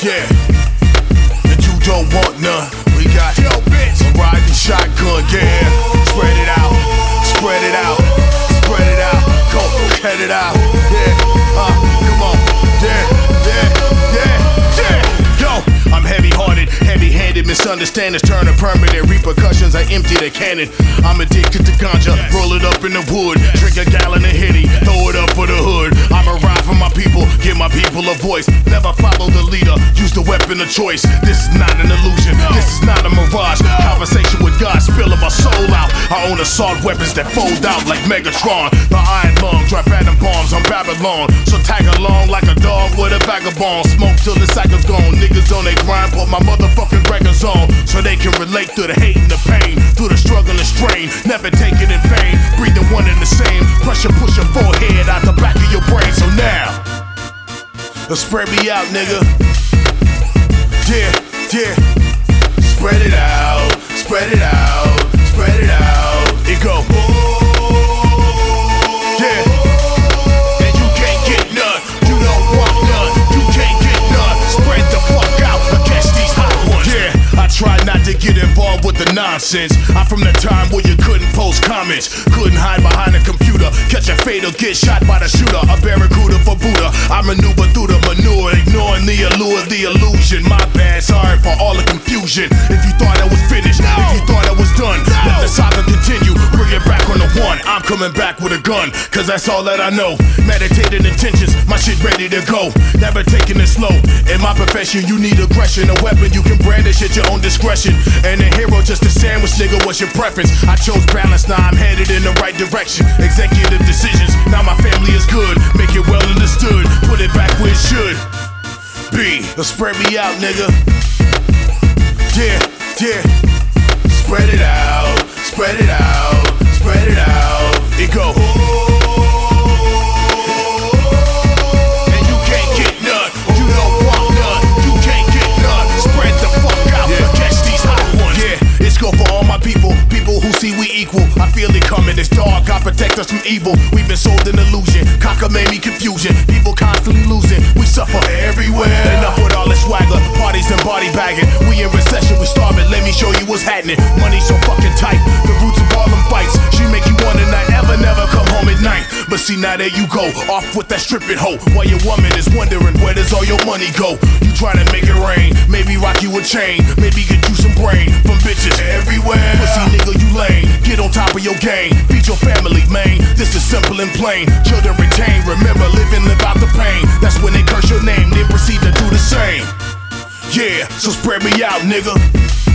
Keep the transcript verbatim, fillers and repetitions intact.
Yeah, and you don't want none. We got yo bitch a riding shotgun. Yeah, spread it out, spread it out, spread it out. Go, cut it out. Yeah, uh, come on. Yeah, yeah, yeah, yeah. Yo, I'm heavy-hearted, heavy-handed. Misunderstandings turn to permanent repercussions. I empty the cannon. I'm addicted to ganja. Roll it up in the wood. Drink a gallon of Henny. Throw it up for the hood. I'ma ride for my people. Give my people a voice. Never follow the leader. Use the weapon of choice. This is not an illusion. This is not a mirage. Conversation with God. Spilling my soul out. I own assault weapons that fold out like Megatron. The iron lung. Drop atom bombs on Babylon. So tag along like a dog with a vagabond. Smoke till the cycle's gone. Niggas on their grind. Put my motherfucking records on. So they can relate to the hate and the pain. Through the struggle and strain. Never take it in vain. Breathing one and the same. Pressure push your forehead out the back of your brain. So now, let's spread me out, nigga. Yeah, yeah. Spread it out, spread it out, spread it out. It go. Yeah. And you can't get none. You don't want none. You can't get none. Spread the fuck out against these hot ones. Yeah. I try not to get involved with the nonsense. I'm from the time where you couldn't post comments, couldn't hide behind a computer, catch a fatal, get shot by the shooter. A barracuda for Buddha. I maneuver through the manure, ignoring the allure, the illusion. My bad, sorry for all the confusion. If you thought I was finished, if you thought I was done, let the saga continue. Bring it back on the one. I'm coming back with a gun, cause that's all that I know. Meditated intentions, my shit ready to go. Never taking it slow. In my profession, you need aggression. A weapon you can brandish at your own discretion. And a hero just a sandwich, nigga, what's your preference? I chose balance, now I'm headed in the right direction. Executive decisions, now my family is good. Make it well understood, put it back where it should be. Let's spread me out, nigga. Yeah, yeah. Spread it out, spread it out, spread it out. It go. And you can't get none, you don't want none. You can't get none. Spread the fuck out, yeah. Against these hot ones. Yeah, it's go for all my people, people who see we equal. I feel it coming, it's dark, God protect us from evil. We've been sold an illusion, cockamamie confusion. People constantly losing, we suffer everywhere. Enough with all this swagger, parties and body bagging. We in recession, we starving, let me show you what's happening. Money so fucking tight, the roots of all them fights. She make you wanna not ever, never come home at night. But see now there you go, off with that stripping hoe. While your woman is wondering where does all your money go. You trying to make it rain, maybe rock you a chain, maybe get you some brain from bitches everywhere. Pussy nigga you lame, get on top of your game. Feed your family, man, this is simple and plain. Children retain, remember living without the pain. That's when they curse your name, they proceed to do the same. Yeah, so spread me out, nigga.